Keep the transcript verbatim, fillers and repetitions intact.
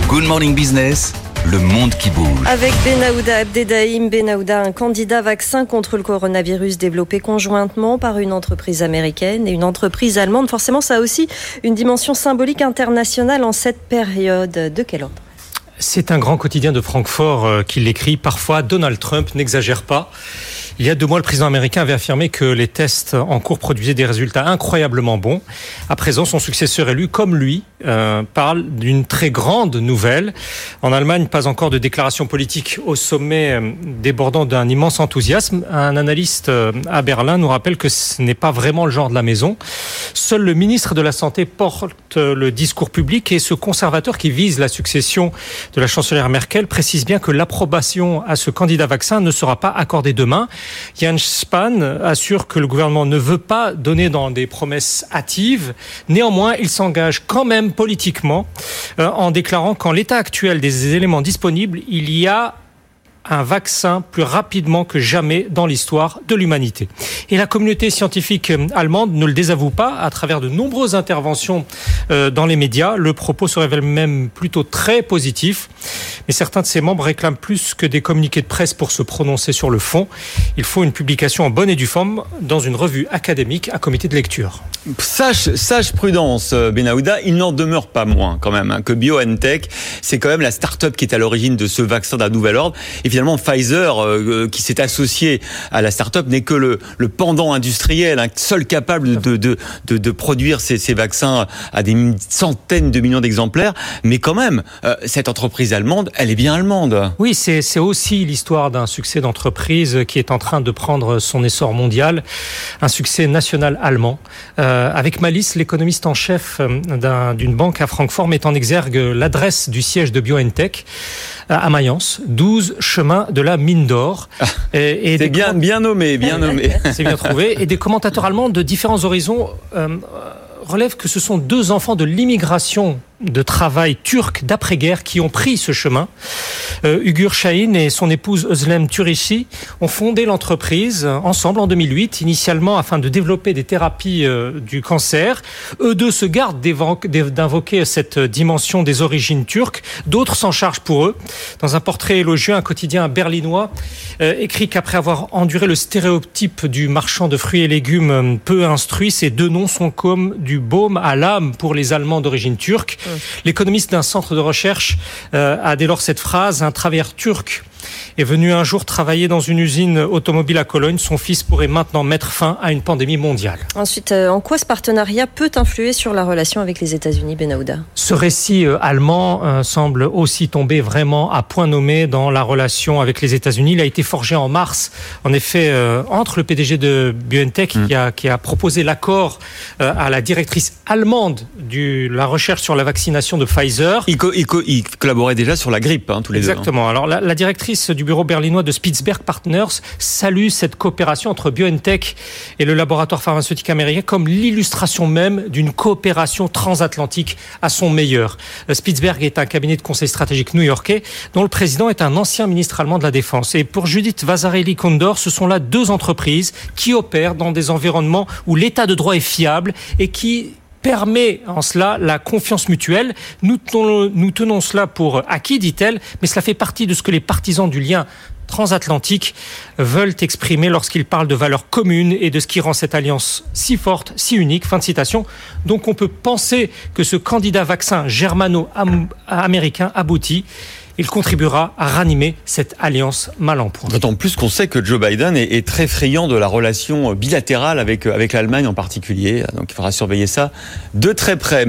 Good Morning Business, le monde qui bouge. Avec Benaouda Abdedaïm, Benaouda, un candidat vaccin contre le coronavirus développé conjointement par une entreprise américaine et une entreprise allemande. Forcément, ça a aussi une dimension symbolique internationale en cette période. De quel ordre ? C'est un grand quotidien de Francfort qui l'écrit. Parfois, Donald Trump n'exagère pas. Il y a deux mois, le président américain avait affirmé que les tests en cours produisaient des résultats incroyablement bons. À présent, son successeur élu, comme lui, euh, parle d'une très grande nouvelle. En Allemagne, pas encore de déclaration politique au sommet euh, débordant d'un immense enthousiasme. Un analyste euh, à Berlin nous rappelle que ce n'est pas vraiment le genre de la maison. Seul le ministre de la Santé porte le discours public et ce conservateur qui vise la succession de la chancelière Merkel précise bien que l'approbation à ce candidat vaccin ne sera pas accordée demain. Jens Spahn assure que le gouvernement ne veut pas donner dans des promesses hâtives. Néanmoins, il s'engage quand même politiquement euh, en déclarant qu'en l'état actuel des éléments disponibles, il y a un vaccin plus rapidement que jamais dans l'histoire de l'humanité. Et la communauté scientifique allemande ne le désavoue pas à travers de nombreuses interventions euh, dans les médias. Le propos se révèle même plutôt très positif. Mais certains de ses membres réclament plus que des communiqués de presse pour se prononcer sur le fond. Il faut une publication en bonne et due forme dans une revue académique à comité de lecture. Sage, sage prudence, Benaouda, il n'en demeure pas moins quand même hein, que BioNTech, c'est quand même la start-up qui est à l'origine de ce vaccin d'un nouvel ordre. Et finalement, Pfizer, euh, qui s'est associé à la start-up, n'est que le, le pendant industriel, hein, seul capable de, de, de, de produire ces, ces vaccins à des centaines de millions d'exemplaires. Mais quand même, euh, cette entreprise allemande, elle est bien allemande. Oui, c'est, c'est aussi l'histoire d'un succès d'entreprise qui est en train de prendre son essor mondial, un succès national allemand. Euh, avec malice, l'économiste en chef d'un, d'une banque à Francfort met en exergue l'adresse du siège de BioNTech à Mayence, douze chemin de la mine d'or. Ah, et, et c'est bien, comment... bien nommé, bien nommé. C'est bien trouvé. Et des commentateurs allemands de différents horizons euh, relèvent que ce sont deux enfants de l'immigration de travail turc d'après-guerre qui ont pris ce chemin. Euh, Ugur Şahin et son épouse Özlem Türeci ont fondé l'entreprise ensemble en deux mille huit, initialement afin de développer des thérapies euh, du cancer. Eux deux se gardent d'invoquer cette dimension des origines turques. D'autres s'en chargent pour eux. Dans un portrait élogieux, un quotidien berlinois euh, écrit qu'après avoir enduré le stéréotype du marchand de fruits et légumes peu instruit, ces deux noms sont comme du baume à l'âme pour les Allemands d'origine turque. L'économiste d'un centre de recherche euh, a dès lors cette phrase: un travailleur turc est venu un jour travailler dans une usine automobile à Cologne. Son fils pourrait maintenant mettre fin à une pandémie mondiale. Ensuite, euh, en quoi ce partenariat peut influer sur la relation avec les États-Unis, Benaouda ? Ce récit euh, allemand euh, semble aussi tomber vraiment à point nommé dans la relation avec les États-Unis. Il a été forgé en mars, en effet, euh, entre le P D G de BioNTech mmh. qui, a, qui a proposé l'accord euh, à la directrice allemande de la recherche sur la vaccination de Pfizer. Il, co- il, co- il collaborait déjà sur la grippe, hein, tous les Exactement. deux. Exactement. Hein. Alors la, la directrice du bureau berlinois de Spitzberg Partners salue cette coopération entre BioNTech et le laboratoire pharmaceutique américain comme l'illustration même d'une coopération transatlantique à son meilleur. Spitzberg est un cabinet de conseil stratégique new-yorkais dont le président est un ancien ministre allemand de la Défense. Et pour Judith Vasarely-Kondor, ce sont là deux entreprises qui opèrent dans des environnements où l'état de droit est fiable et qui permet en cela la confiance mutuelle. Nous tenons, nous tenons cela pour acquis, dit-elle, mais cela fait partie de ce que les partisans du lien transatlantique veulent exprimer lorsqu'ils parlent de valeurs communes et de ce qui rend cette alliance si forte, si unique. Fin de citation. Donc on peut penser que ce candidat vaccin germano-américain aboutit. Il contribuera à ranimer cette alliance mal en point. D'autant plus qu'on sait que Joe Biden est, est très friand de la relation bilatérale avec, avec l'Allemagne en particulier. Donc il faudra surveiller ça de très près.